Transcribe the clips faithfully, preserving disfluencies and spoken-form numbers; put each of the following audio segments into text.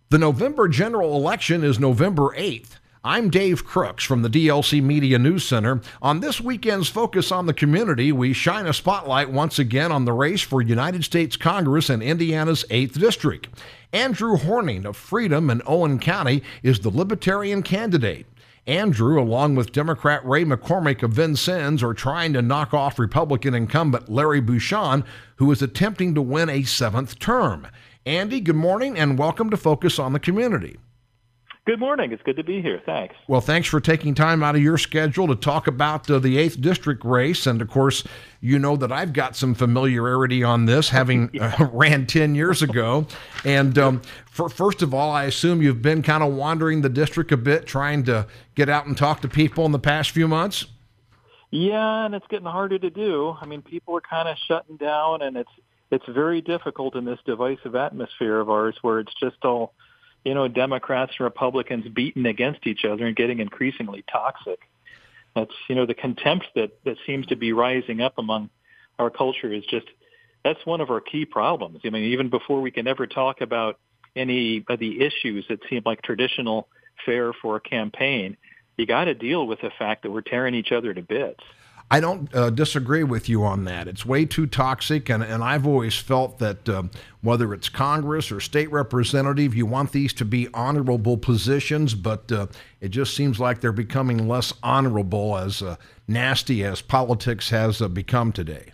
The November general election is November eighth. I'm Dave Crooks from the D L C Media News Center. On this weekend's Focus on the Community, we shine a spotlight once again on the race for United States Congress in Indiana's eighth District. Andrew Horning of Freedom in Owen County is the Libertarian candidate. Andrew, along with Democrat Ray McCormick of Vincennes, are trying to knock off Republican incumbent Larry Bucshon, who is attempting to win a seventh term. Andy, good morning and welcome to Focus on the Community. Good morning. It's good to be here. Thanks. Well, thanks for taking time out of your schedule to talk about uh, the eighth District race. And, of course, you know that I've got some familiarity on this, having uh, ran ten years ago. And um, for, first of all, I assume you've been kind of wandering the district a bit, trying to get out and talk to people in the past few months? Yeah, and it's getting harder to do. I mean, people are kind of shutting down, and it's it's very difficult in this divisive atmosphere of ours where it's just all, you know, Democrats and Republicans beating against each other and getting increasingly toxic. That's, you know, the contempt that, that seems to be rising up among our culture is just, that's one of our key problems. I mean, even before we can ever talk about any of the issues that seem like traditional fare for a campaign, you got to deal with the fact that we're tearing each other to bits. I don't uh, disagree with you on that. It's way too toxic, and, and I've always felt that um, whether it's Congress or state representative, you want these to be honorable positions, but uh, it just seems like they're becoming less honorable, as uh, nasty as politics has uh, become today.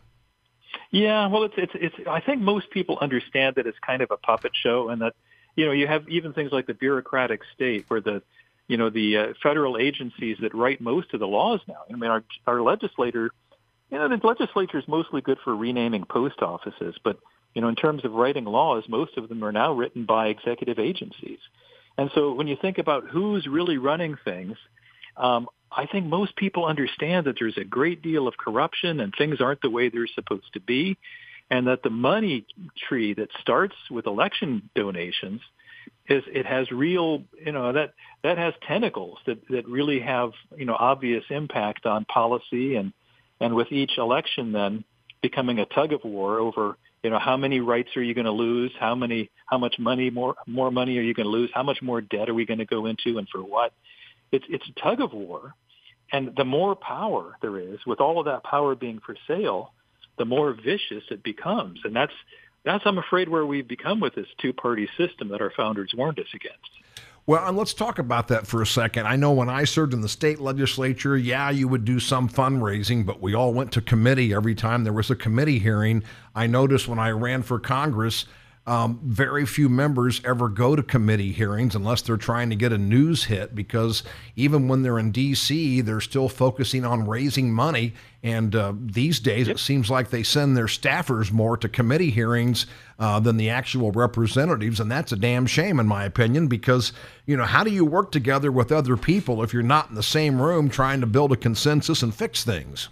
Yeah, well, it's, it's, it's, I think most people understand that it's kind of a puppet show, and that, you know, you have even things like the bureaucratic state where the you know, the uh, federal agencies that write most of the laws now. I mean, our, our legislator, you know, the legislature is mostly good for renaming post offices, but, you know, in terms of writing laws, most of them are now written by executive agencies. And so when you think about who's really running things, um, I think most people understand that there's a great deal of corruption and things aren't the way they're supposed to be, and that the money tree that starts with election donations is it has real, you know, that that has tentacles that, that really have, you know, obvious impact on policy, and and with each election then becoming a tug of war over, you know, how many rights are you going to lose, how many, how much money, more more money are you going to lose, how much more debt are we going to go into, and for what? It's it's a tug of war, and the more power there is, with all of that power being for sale, the more vicious it becomes, and that's. That's, I'm afraid, where we've become with this two-party system that our founders warned us against. Well, and let's talk about that for a second. I know when I served in the state legislature, yeah, you would do some fundraising, but we all went to committee every time there was a committee hearing. I noticed when I ran for Congress, um, very few members ever go to committee hearings unless they're trying to get a news hit, because even when they're in D C, they're still focusing on raising money. And uh, these days, yep. It seems like they send their staffers more to committee hearings uh, than the actual representatives. And that's a damn shame, in my opinion, because, you know, how do you work together with other people if you're not in the same room trying to build a consensus and fix things?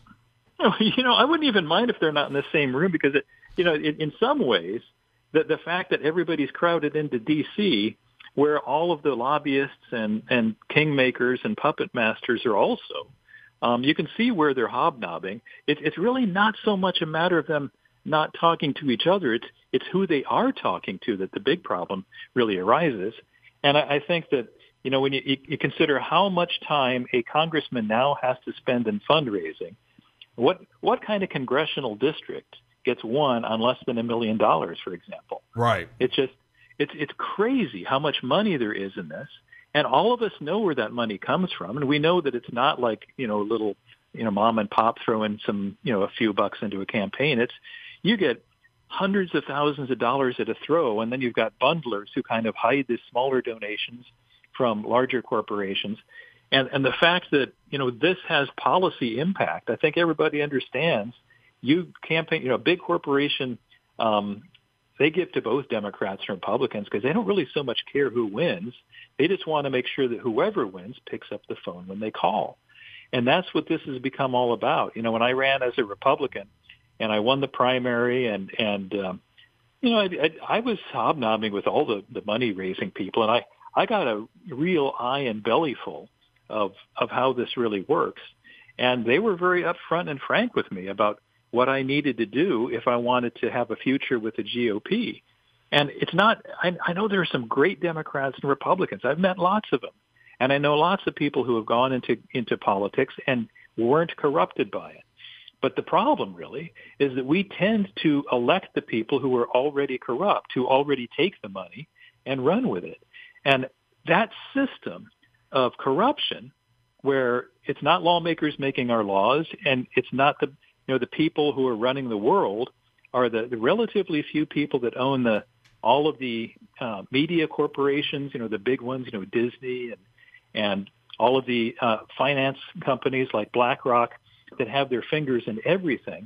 You know, I wouldn't even mind if they're not in the same room, because, it, you know, in, in some ways, the, the fact that everybody's crowded into D C, where all of the lobbyists and, and kingmakers and puppet masters are also, Um, you can see where they're hobnobbing. It, it's really not so much a matter of them not talking to each other. It's it's who they are talking to that the big problem really arises. And I, I think that, you know, when you, you, you consider how much time a congressman now has to spend in fundraising, what what kind of congressional district gets won on less than a million dollars, for example? Right. It's just it's it's crazy how much money there is in this. And all of us know where that money comes from, and we know that it's not like, you know, little, you know, mom and pop throwing some, you know, a few bucks into a campaign. It's, you get hundreds of thousands of dollars at a throw, and then you've got bundlers who kind of hide these smaller donations from larger corporations. And and the fact that, you know, this has policy impact, I think everybody understands. You campaign, you know, a big corporation, um, they give to both Democrats and Republicans because they don't really so much care who wins. They just want to make sure that whoever wins picks up the phone when they call. And that's what this has become all about. You know, when I ran as a Republican and I won the primary, and, and um, you know, I, I, I was hobnobbing with all the, the money-raising people, and I, I got a real eye and belly full of, of how this really works. And they were very upfront and frank with me about what I needed to do if I wanted to have a future with the G O P. And it's not, I, I know there are some great Democrats and Republicans. I've met lots of them. And I know lots of people who have gone into, into politics and weren't corrupted by it. But the problem really is that we tend to elect the people who are already corrupt, who already take the money and run with it. And that system of corruption, where it's not lawmakers making our laws and it's not the, you know, the people who are running the world are the, the relatively few people that own the, all of the uh, media corporations, you know, the big ones, you know, Disney and, and all of the uh, finance companies like BlackRock that have their fingers in everything.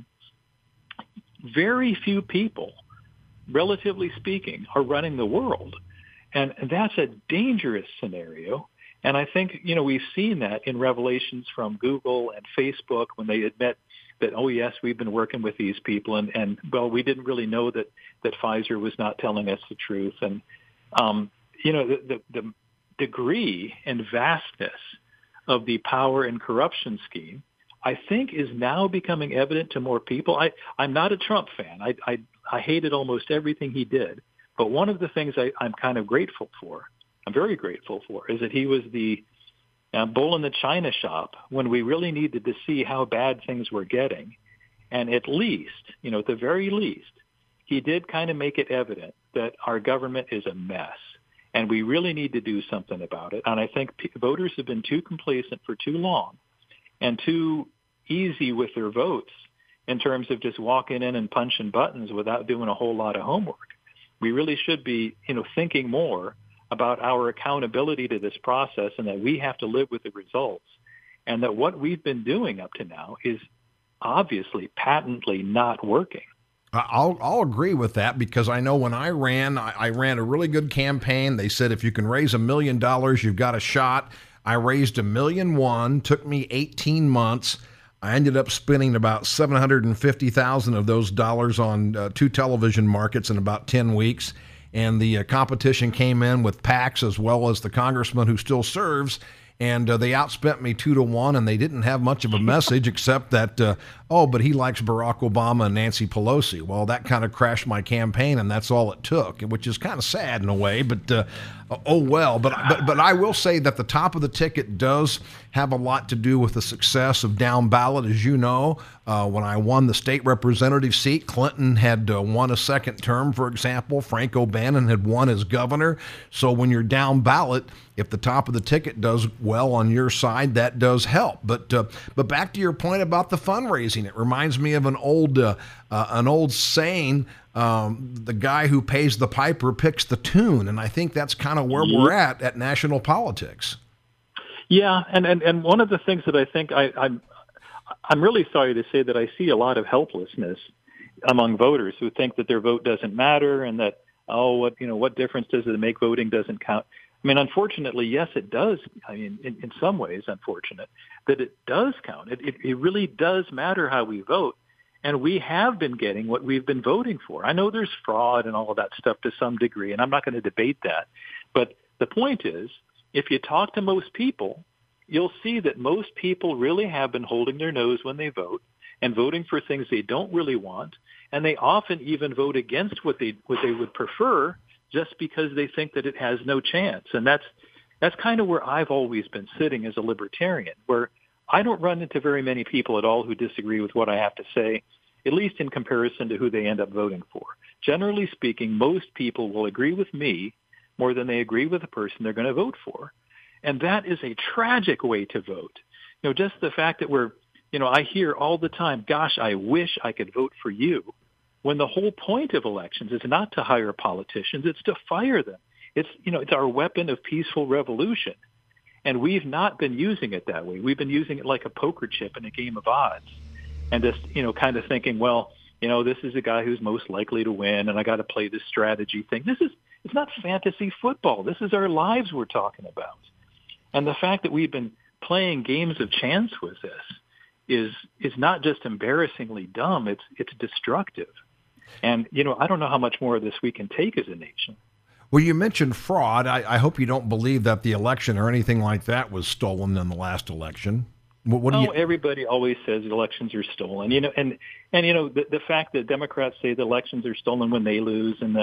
Very few people, relatively speaking, are running the world. And that's a dangerous scenario. And I think, you know, we've seen that in revelations from Google and Facebook when they admit that, oh, yes, we've been working with these people. And, and well, we didn't really know that, that Pfizer was not telling us the truth. And, um, you know, the, the, the degree and vastness of the power and corruption scheme, I think, is now becoming evident to more people. I, I'm not a Trump fan. I, I, I hated almost everything he did. But one of the things I, I'm kind of grateful for, I'm very grateful for, is that he was the uh, bull in the china shop when we really needed to see how bad things were getting. And at least, you know, at the very least, he did kind of make it evident that our government is a mess and we really need to do something about it. And I think p- voters have been too complacent for too long and too easy with their votes in terms of just walking in and punching buttons without doing a whole lot of homework. We really should be, you know, thinking more about our accountability to this process and that we have to live with the results and that what we've been doing up to now is obviously patently not working. I'll, I'll agree with that because I know when I ran, I, I ran a really good campaign. They said if you can raise a million dollars, you've got a shot. I raised a million one, took me eighteen months. I ended up spending about seven hundred fifty thousand of those dollars on uh, two television markets in about ten weeks. And the uh, competition came in with PACs as well as the congressman who still serves. And uh, they outspent me two to one, and they didn't have much of a message except that, uh, oh, but he likes Barack Obama and Nancy Pelosi. Well, that kind of crashed my campaign, and that's all it took, which is kind of sad in a way, but uh, oh well. But, but but I will say that the top of the ticket does have a lot to do with the success of down ballot. As you know, uh, when I won the state representative seat, Clinton had uh, won a second term, for example. Frank O'Bannon had won as governor. So when you're down ballot, if the top of the ticket does well on your side, that does help. But uh, but back to your point about the fundraising, it reminds me of an old uh, uh, an old saying: um, "The guy who pays the piper picks the tune." And I think that's kind of where mm-hmm. we're at at national politics. Yeah, and, and, and one of the things that I think I, I'm I'm really sorry to say that I see a lot of helplessness among voters who think that their vote doesn't matter and that, oh, what you know, what difference does it make? Voting doesn't count. I mean, unfortunately, yes, it does. I mean, in, in some ways, unfortunate that it does count. It, it, it really does matter how we vote. And we have been getting what we've been voting for. I know there's fraud and all of that stuff to some degree, and I'm not going to debate that. But the point is, if you talk to most people, you'll see that most people really have been holding their nose when they vote and voting for things they don't really want. And they often even vote against what they what they would prefer just because they think that it has no chance. And that's that's kind of where I've always been sitting as a libertarian, where I don't run into very many people at all who disagree with what I have to say, at least in comparison to who they end up voting for. Generally speaking, most people will agree with me more than they agree with the person they're going to vote for. And that is a tragic way to vote. You know, just the fact that we're, you know, I hear all the time, gosh, I wish I could vote for you, when the whole point of elections is not to hire politicians, it's to fire them. It's, you know, it's our weapon of peaceful revolution. And we've not been using it that way. We've been using it like a poker chip in a game of odds. And just, you know, kind of thinking, well, you know, this is the guy who's most likely to win, and I got to play this strategy thing. This is, it's not fantasy football. This is our lives we're talking about. And the fact that we've been playing games of chance with this is is not just embarrassingly dumb, it's it's destructive. And, you know, I don't know how much more of this we can take as a nation. Well, you mentioned fraud. I, I hope you don't believe that the election or anything like that was stolen in the last election. What, what do oh, you... everybody always says elections are stolen. You know, and, and you know, the, the fact that Democrats say the elections are stolen when they lose and that,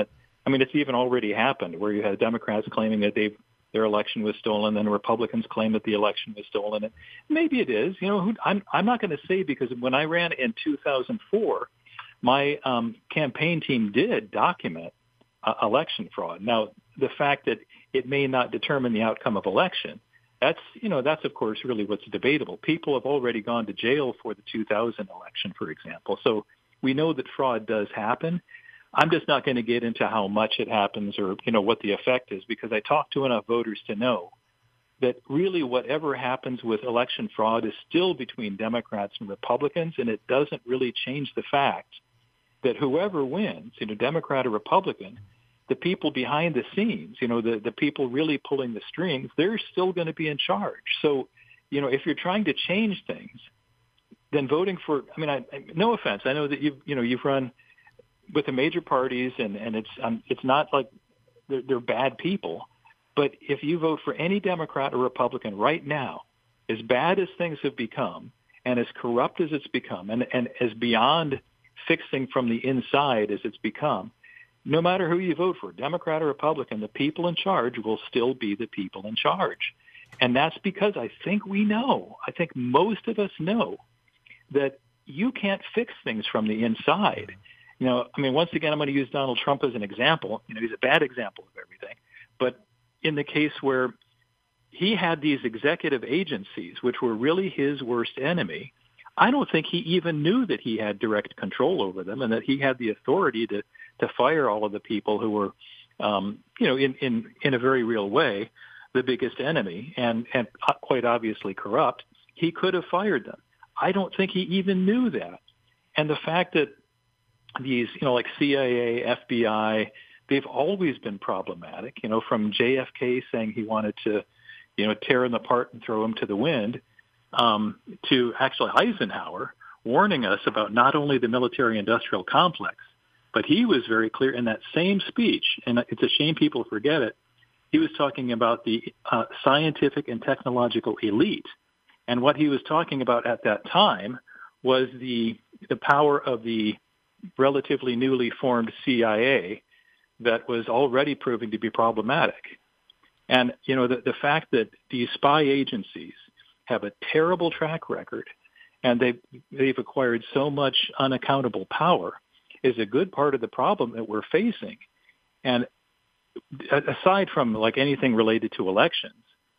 I mean, it's even already happened where you had Democrats claiming that they their election was stolen, and Republicans claim that the election was stolen. And maybe it is. You know, who, I'm I'm not going to say, because when I ran in two thousand four, my um, campaign team did document uh, election fraud. Now, the fact that it may not determine the outcome of election, that's, you know, that's, of course, really what's debatable. People have already gone to jail for the two thousand election, for example. So we know that fraud does happen. I'm just not going to get into how much it happens or, you know, what the effect is, because I talk to enough voters to know that really whatever happens with election fraud is still between Democrats and Republicans, and it doesn't really change the fact that whoever wins, you know, Democrat or Republican, the people behind the scenes, you know, the, the people really pulling the strings, they're still going to be in charge. So, you know, if you're trying to change things, then voting for, I mean, I, I, no offense, I know that you've, you know, you've run with the major parties, and, and it's um, it's not like they're, they're bad people. But if you vote for any Democrat or Republican right now, as bad as things have become and as corrupt as it's become and, and as beyond fixing from the inside as it's become, no matter who you vote for, Democrat or Republican, the people in charge will still be the people in charge. And that's because I think we know, I think most of us know that you can't fix things from the inside. You know, I mean, once again, I'm going to use Donald Trump as an example. You know, he's a bad example of everything. But in the case where he had these executive agencies, which were really his worst enemy, I don't think he even knew that he had direct control over them and that he had the authority to, to fire all of the people who were, um, you know, in, in, in a very real way, the biggest enemy and, and quite obviously corrupt. He could have fired them. I don't think he even knew that. And the fact that these, you know, like C I A, F B I, they've always been problematic, you know, from J F K saying he wanted to, you know, tear them apart and throw them to the wind, um, to actually Eisenhower warning us about not only the military-industrial complex, but he was very clear in that same speech, and it's a shame people forget it, he was talking about the uh, scientific and technological elite. And what he was talking about at that time was the the power of the relatively newly formed C I A that was already proving to be problematic. And, you know, the, the fact that these spy agencies have a terrible track record and they've, they've acquired so much unaccountable power is a good part of the problem that we're facing. And aside from like anything related to elections,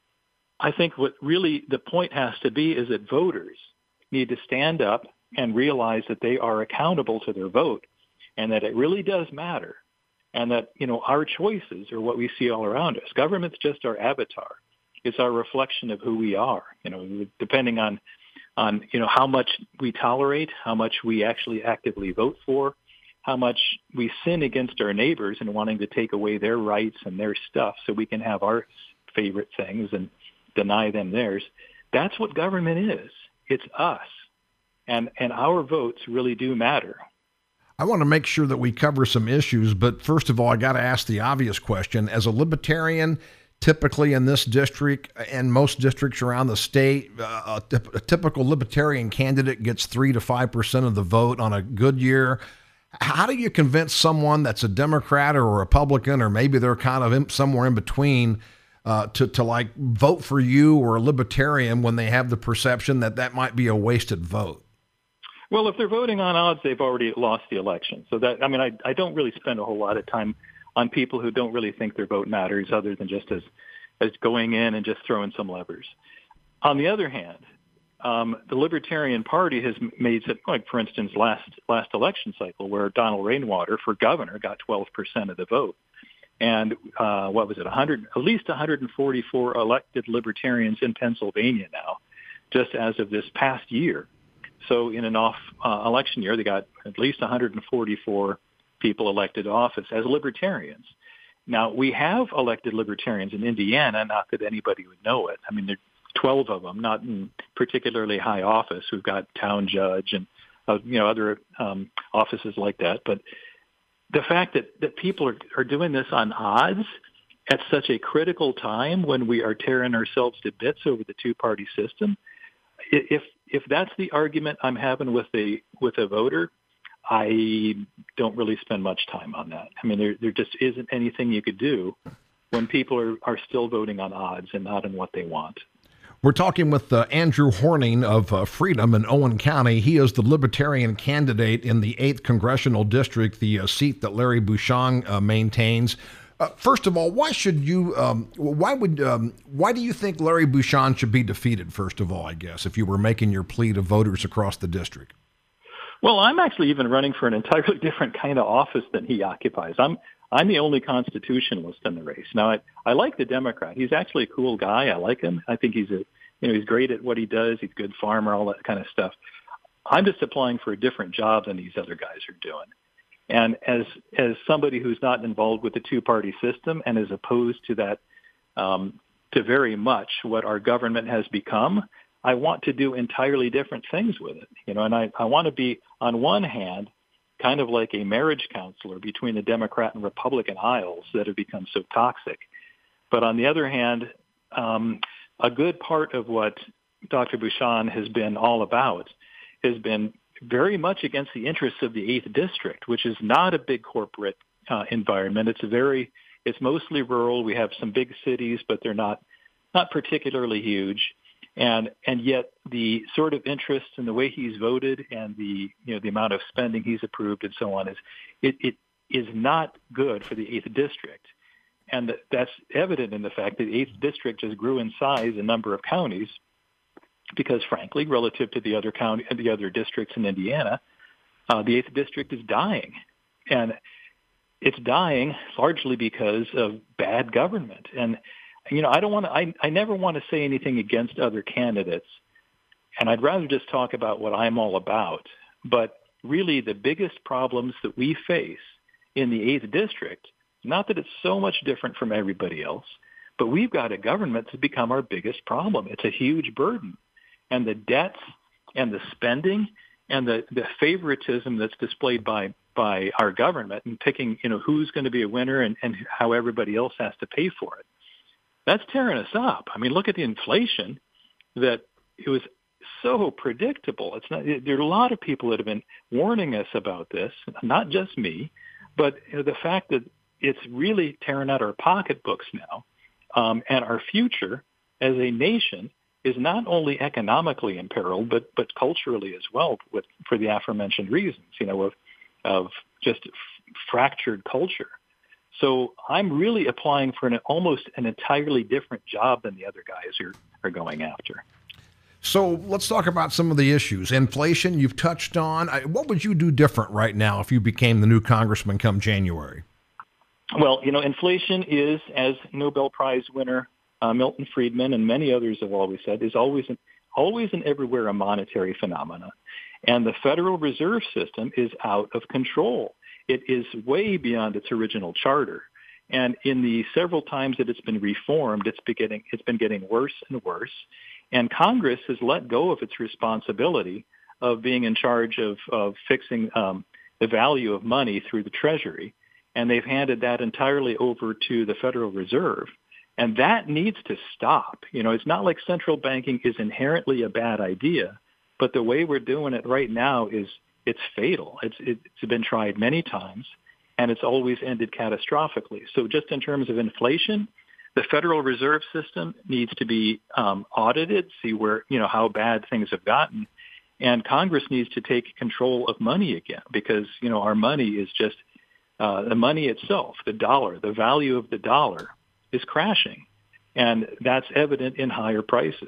I think what really the point has to be is that voters need to stand up and realize that they are accountable to their vote and that it really does matter. And that, you know, our choices are what we see all around us. Government's just our avatar. It's our reflection of who we are, you know, depending on, on, you know, how much we tolerate, how much we actually actively vote for, how much we sin against our neighbors and wanting to take away their rights and their stuff so we can have our favorite things and deny them theirs. That's what government is. It's us. And and our votes really do matter. I want to make sure that we cover some issues, but first of all, I got to ask the obvious question. As a libertarian, typically in this district and most districts around the state, uh, a, a typical libertarian candidate gets three to five percent of the vote on a good year. How do you convince someone that's a Democrat or a Republican, or maybe they're kind of in, somewhere in between, uh, to, to like vote for you or a libertarian when they have the perception that that might be a wasted vote? Well, if they're voting on odds, they've already lost the election. So that, I mean, I, I don't really spend a whole lot of time on people who don't really think their vote matters other than just as, as going in and just throwing some levers. On the other hand, um, the Libertarian Party has made, like, for instance, last, last election cycle where Donald Rainwater for governor got twelve percent of the vote. And uh, what was it, one hundred, at least one hundred forty-four elected libertarians in Pennsylvania now, just as of this past year. So in an off uh, election year, they got at least one hundred forty-four people elected to office as libertarians. Now, we have elected libertarians in Indiana, not that anybody would know it. I mean, there are twelve of them, not in particularly high office. We've got town judge and, uh, you know, other um, offices like that. But the fact that, that people are, are doing this on odds at such a critical time when we are tearing ourselves to bits over the two-party system, if if that's the argument I'm having with a with a voter, I don't really spend much time on that. I mean, there there just isn't anything you could do when people are, are still voting on odds and not on what they want. We're talking with uh, Andrew Horning of uh, Freedom in Owen County. He is the Libertarian candidate in the eighth Congressional District, the uh, seat that Larry Bucshong uh, maintains. Uh, first of all, why should you? Um, why would? Um, why do you think Larry Bucshong should be defeated? First of all, I guess if you were making your plea to voters across the district. Well, I'm actually even running for an entirely different kind of office than he occupies. I'm I'm the only constitutionalist in the race. Now, I, I like the Democrat. He's actually a cool guy. I like him. I think he's a you know he's great at what he does. He's a good farmer, all that kind of stuff. I'm just applying for a different job than these other guys are doing. And as as somebody who's not involved with the two-party system and is opposed to that, um, to very much what our government has become, I want to do entirely different things with it. You know, and I, I want to be, on one hand, kind of like a marriage counselor between the Democrat and Republican aisles that have become so toxic. But on the other hand, um, a good part of what Doctor Bucshong has been all about has been very much against the interests of the eighth District, which is not a big corporate uh, environment. It's a very, it's mostly rural. We have some big cities, but they're not, not particularly huge. And and yet the sort of interest in the way he's voted and the you know the amount of spending he's approved and so on is it, it is not good for the eighth District. And that's evident in the fact that the eighth District just grew in size in number of counties because, frankly, relative to the other county, the other districts in Indiana, uh, the eighth District is dying, and it's dying largely because of bad government. And you know, I don't want to. I, I never want to say anything against other candidates, and I'd rather just talk about what I'm all about. But really, the biggest problems that we face in the eighth District, not that it's so much different from everybody else, but we've got a government that's become our biggest problem. It's a huge burden. And the debts and the spending and the, the favoritism that's displayed by, by our government and picking, you know, who's going to be a winner and, and how everybody else has to pay for it. That's tearing us up. I mean, look at the inflation that it was so predictable. It's not, there are a lot of people that have been warning us about this, not just me, but you know, the fact that it's really tearing out our pocketbooks now, um, and our future as a nation is not only economically imperiled, but but culturally as well, with, for the aforementioned reasons, you know, of of just f- fractured culture. So I'm really applying for an almost an entirely different job than the other guys are, are going after. So let's talk about some of the issues. Inflation, you've touched on. What would you do different right now if you became the new congressman come January? Well, you know, inflation is, as Nobel Prize winner uh, Milton Friedman and many others have always said, is always an, always and everywhere a monetary phenomena. And the Federal Reserve System is out of control. It is way beyond its original charter. And in the several times that it's been reformed, it's been getting, it's been getting worse and worse. And Congress has let go of its responsibility of being in charge of, of fixing um, the value of money through the Treasury. And they've handed that entirely over to the Federal Reserve. And that needs to stop. You know, it's not like central banking is inherently a bad idea, but the way we're doing it right now is it's fatal. It's, it's been tried many times, and it's always ended catastrophically. So just in terms of inflation, the Federal Reserve System needs to be um, audited, see where, you know, how bad things have gotten. And Congress needs to take control of money again because, you know, our money is just, uh, the money itself, the dollar, the value of the dollar is crashing. And that's evident in higher prices.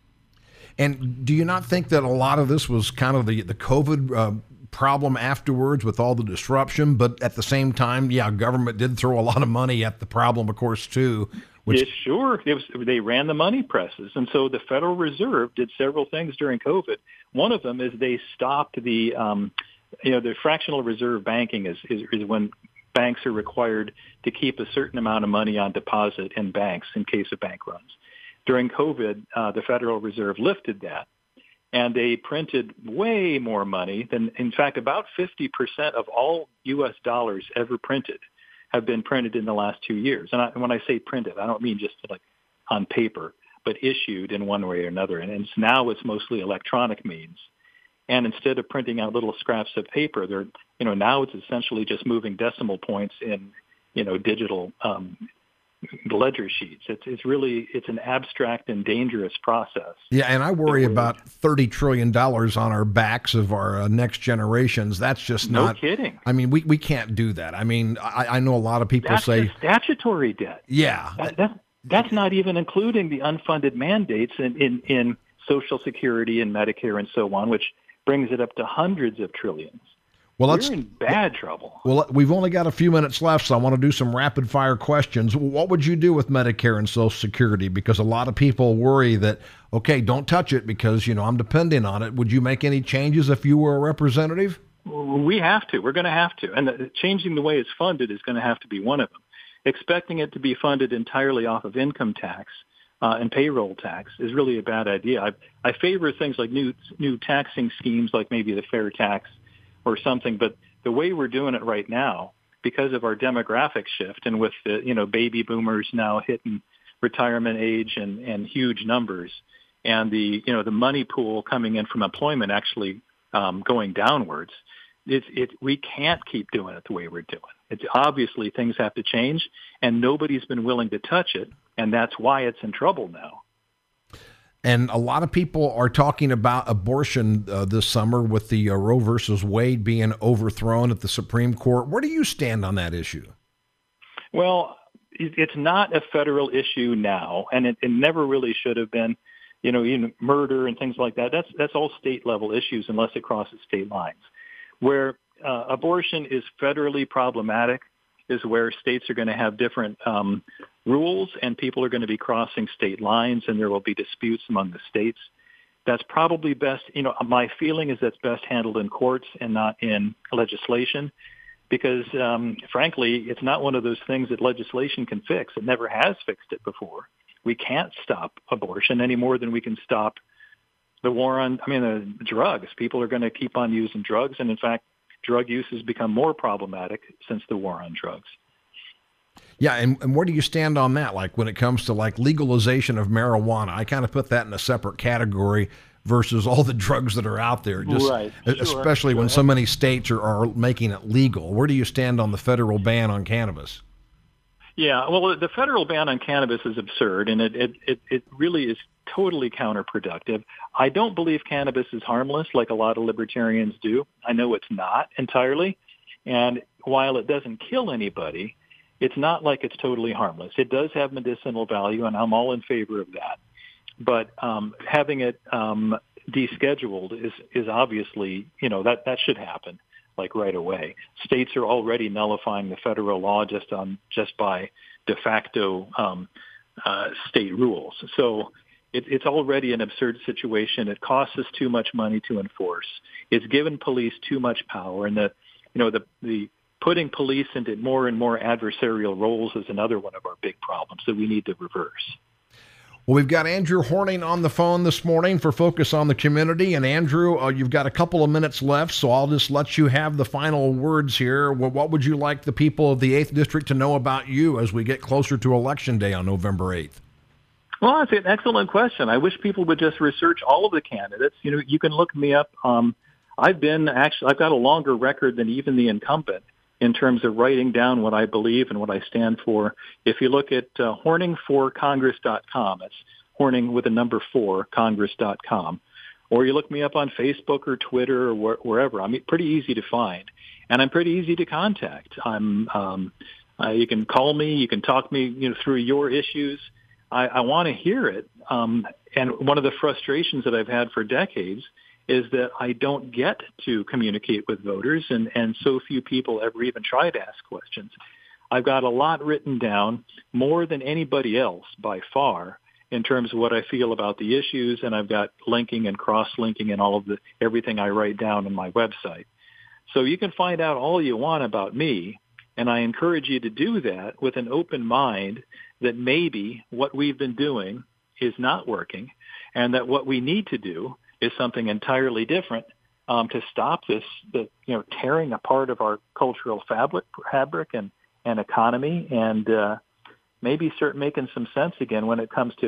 And do you not think that a lot of this was kind of the, the COVID uh, problem afterwards with all the disruption? But at the same time, yeah, government did throw a lot of money at the problem, of course, too. Which... Yeah, sure. It was, they ran the money presses. And so the Federal Reserve did several things during COVID. One of them is they stopped the, um, you know, the fractional reserve banking is, is, is when banks are required to keep a certain amount of money on deposit in banks in case of bank runs. During COVID, uh, the Federal Reserve lifted that, and they printed way more money than, in fact, about fifty percent of all U S dollars ever printed have been printed in the last two years. And, I, and when I say printed, I don't mean just like on paper, but issued in one way or another. And it's, now it's mostly electronic means. And instead of printing out little scraps of paper, they're, you know, now it's essentially just moving decimal points in, you know, digital um, ledger sheets. It's it's really it's an abstract and dangerous process. Yeah, and I worry about thirty trillion dollars on our backs of our uh, next generations. That's just no not. kidding. I mean, we, we can't do that. I mean, I, I know a lot of people That's say just statutory debt. Yeah, that, that, that's not even including the unfunded mandates in, in in Social Security and Medicare and so on, which brings it up to hundreds of trillions. Well, We're let's, in bad trouble. Well, we've only got a few minutes left, so I want to do some rapid fire questions. What would you do with Medicare and Social Security? Because a lot of people worry that, okay, don't touch it because, you know, I'm depending on it. Would you make any changes if you were a representative? We have to. We're going to have to. And the, changing the way it's funded is going to have to be one of them. Expecting it to be funded entirely off of income tax uh, and payroll tax is really a bad idea. I, I favor things like new new taxing schemes like maybe the fair tax or something, but the way we're doing it right now, because of our demographic shift and with the, you know, baby boomers now hitting retirement age and, and huge numbers, and the, you know, the money pool coming in from employment actually um, going downwards, it's, it, we can't keep doing it the way we're doing. It's obviously things have to change, and nobody's been willing to touch it, and that's why it's in trouble now. And a lot of people are talking about abortion uh, this summer with the uh, Roe versus Wade being overthrown at the Supreme Court. Where do you stand on that issue? Well, it's not a federal issue now, and it, it never really should have been. You know, even murder and things like that, that's that's all state-level issues unless it crosses state lines. Where uh, abortion is federally problematic is where states are going to have different um, rules, and people are going to be crossing state lines, and there will be disputes among the states. That's probably best, you know, my feeling is that's best handled in courts and not in legislation, because, um, frankly, it's not one of those things that legislation can fix. It never has fixed it before. We can't stop abortion any more than we can stop the war on, I mean, the drugs. People are going to keep on using drugs, and in fact, drug use has become more problematic since the war on drugs. Yeah, and, and where do you stand on that? Like when it comes to like legalization of marijuana, I kind of put that in a separate category versus all the drugs that are out there, just right. especially sure. when so many states are, are making it legal. Where do you stand on the federal ban on cannabis? Yeah, well, the federal ban on cannabis is absurd, and it, it, it, it really is totally counterproductive. I don't believe cannabis is harmless like a lot of libertarians do. I know it's not entirely. And while it doesn't kill anybody, it's not like it's totally harmless. It does have medicinal value, and I'm all in favor of that. But um, having it um, descheduled is, is obviously, you know, that, that should happen like right away. States are already nullifying the federal law just on just by de facto um, uh, state rules. So it, it's already an absurd situation. It costs us too much money to enforce. It's given police too much power, and the you know the the putting police into more and more adversarial roles is another one of our big problems that we need to reverse. Well, we've got Andrew Horning on the phone this morning for Focus on the Community. And Andrew, uh, you've got a couple of minutes left, so I'll just let you have the final words here. What, what would you like the people of the eighth District to know about you as we get closer to Election Day on November eighth? Well, that's an excellent question. I wish people would just research all of the candidates. You know, you can look me up. Um, I've been actually, I've got a longer record than even the incumbent in terms of writing down what I believe and what I stand for. If you look at uh, horning for congress dot com, it's Horning with a number four, congress dot com. Or you look me up on Facebook or Twitter or wh- wherever. I'm pretty easy to find, and I'm pretty easy to contact. I'm, um, uh, you can call me, you can talk me, you know, through your issues. I, I want to hear it. Um, and one of the frustrations that I've had for decades is that I don't get to communicate with voters, and, and so few people ever even try to ask questions. I've got a lot written down, more than anybody else by far, in terms of what I feel about the issues, and I've got linking and cross-linking and all of the everything I write down on my website. So you can find out all you want about me, and I encourage you to do that with an open mind that maybe what we've been doing is not working, and that what we need to do is something entirely different um, to stop this, the, you know, tearing apart of our cultural fabric, fabric and, and economy, and uh, maybe start making some sense again when it comes to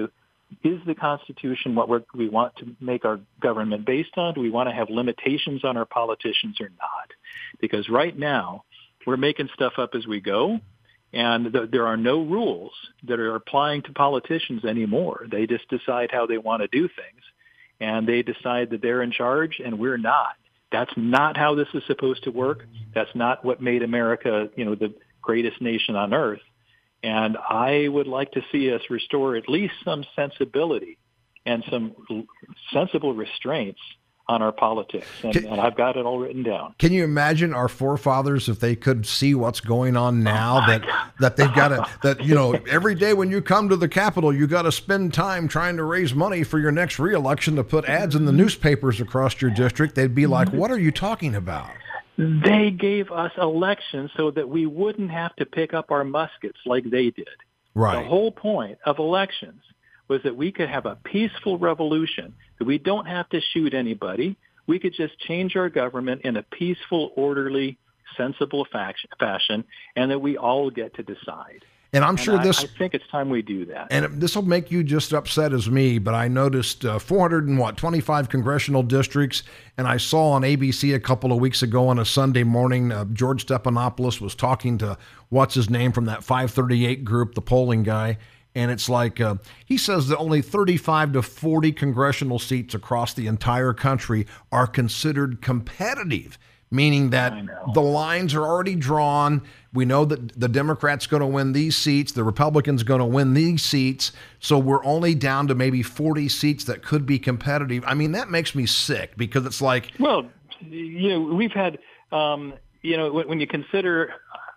is the Constitution what we're, we want to make our government based on? Do we want to have limitations on our politicians or not? Because right now, we're making stuff up as we go, and th- there are no rules that are applying to politicians anymore. They just decide how they want to do things, and they decide that they're in charge, and we're not. That's not how this is supposed to work. That's not what made America, you know, the greatest nation on earth. And I would like to see us restore at least some sensibility and some sensible restraints on our politics. And, can, and I've got it all written down. Can you imagine our forefathers if they could see what's going on now? Oh that God. that they've got to, that, you know, every day when you come to the Capitol, you got to spend time trying to raise money for your next reelection to put ads in the newspapers across your district. They'd be like, what are you talking about? They gave us elections so that we wouldn't have to pick up our muskets like they did. Right. The whole point of elections was that we could have a peaceful revolution, that we don't have to shoot anybody. We could just change our government in a peaceful, orderly, sensible fashion, and that we all get to decide. And I'm and sure I, this... I think it's time we do that. And this will make you just upset as me, but I noticed uh, four hundred and what, twenty-five congressional districts, and I saw on A B C a couple of weeks ago on a Sunday morning, uh, George Stephanopoulos was talking to what's his name from that five thirty-eight group, the polling guy, and it's like, uh, he says that only thirty-five to forty congressional seats across the entire country are considered competitive, meaning that the lines are already drawn. We know that the Democrats going to win these seats, the Republicans going to win these seats, so we're only down to maybe forty seats that could be competitive. I mean, that makes me sick because it's like... Well, you know, we've had, um, you know, when, when you consider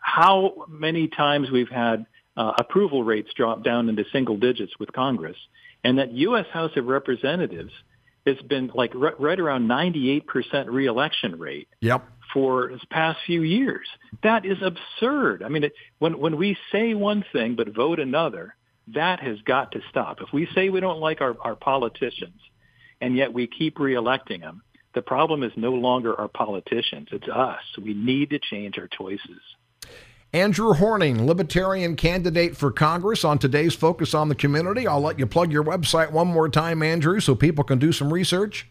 how many times we've had uh, approval rates drop down into single digits with Congress, and that U S House of Representatives has been like r- right around ninety-eight percent reelection rate. Yep. For the past few years. That is absurd. I mean, it, when when we say one thing but vote another, that has got to stop. If we say we don't like our, our politicians and yet we keep reelecting them, the problem is no longer our politicians. It's us. We need to change our choices. Andrew Horning, Libertarian candidate for Congress on today's Focus on the Community. I'll let you plug your website one more time, Andrew, so people can do some research.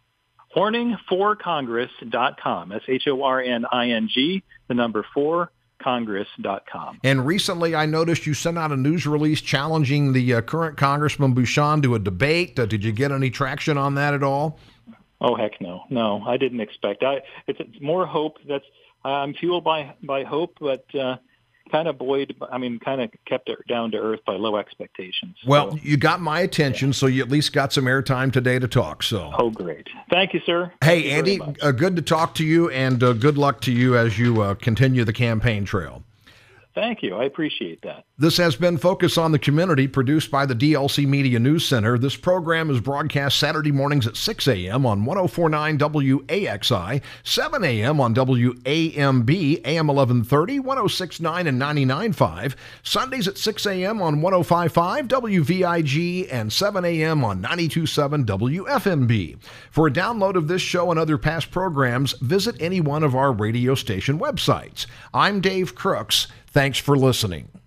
Horning for Congress dot com. That's H O R N I N G, the number four, Congress dot com. And recently I noticed you sent out a news release challenging the uh, current Congressman Bucshon to a debate. Uh, did you get any traction on that at all? Oh, heck no. No, I didn't expect. I, it's, it's more hope. That's I'm fueled by, by hope, but uh, kind of buoyed, I mean, kind of kept it down to earth by low expectations. Well, so, you got my attention, yeah. So you at least got some airtime today to talk. So, oh, great. Thank you, sir. Hey, Thank Andy, uh, good to talk to you, and uh, good luck to you as you uh, continue the campaign trail. Thank you. I appreciate that. This has been Focus on the Community, produced by the D L C Media News Center. This program is broadcast Saturday mornings at six a.m. on one oh four point nine W A X I, seven a.m. on W A M B, A M eleven thirty, one oh six point nine and ninety-nine point five, Sundays at six a.m. on one oh five point five W V I G, and seven a.m. on ninety-two point seven W F M B. For a download of this show and other past programs, visit any one of our radio station websites. I'm Dave Crooks. Thanks for listening.